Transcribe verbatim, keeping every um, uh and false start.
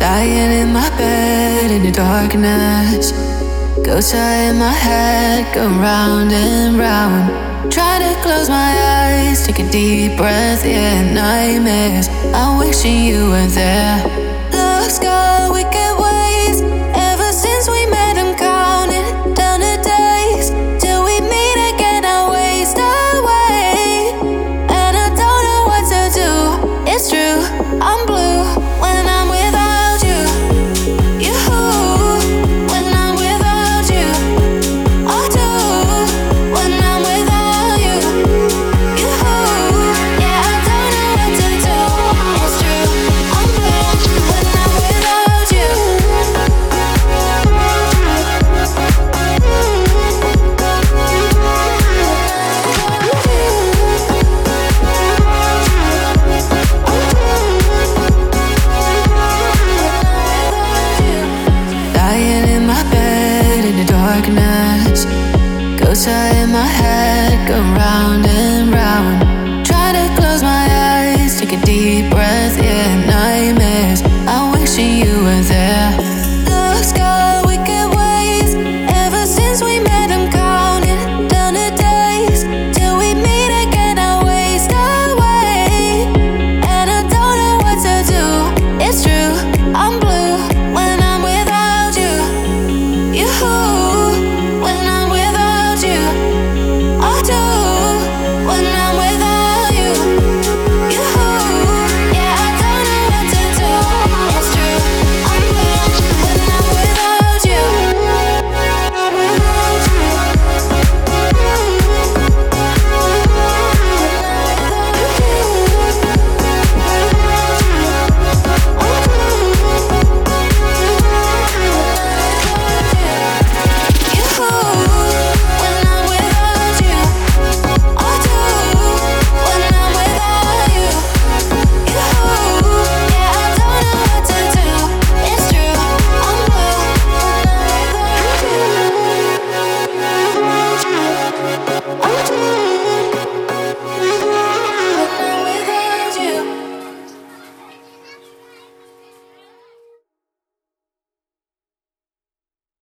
Lying in my bed in the darkness. Ghosts are in my head, go round and round. Try to close my eyes, take a deep breath, yeah, nightmares. I'm wishing you were there. Love's got wicked ways. Ever since we met, I'm counting down the days till we meet again. I waste away, and I don't know what to do. It's true, I'm blue when I'm without you. You, when I'm without you. I do when I'm without you. You, yeah, I don't know what to do. It's true, I'm blue when I'm without you. Lying in my bed in the darkness. Ghosts are in my head, go round